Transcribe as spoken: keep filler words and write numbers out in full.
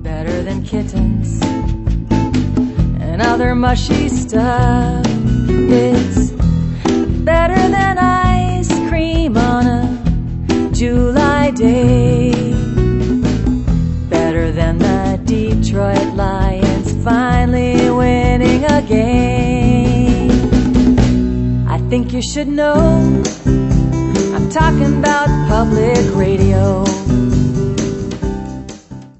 better than kittens and other mushy stuff. It's better than ice cream on a July day. Better than the Detroit Lions finally winning a game. I think you should know I'm talking about public radio.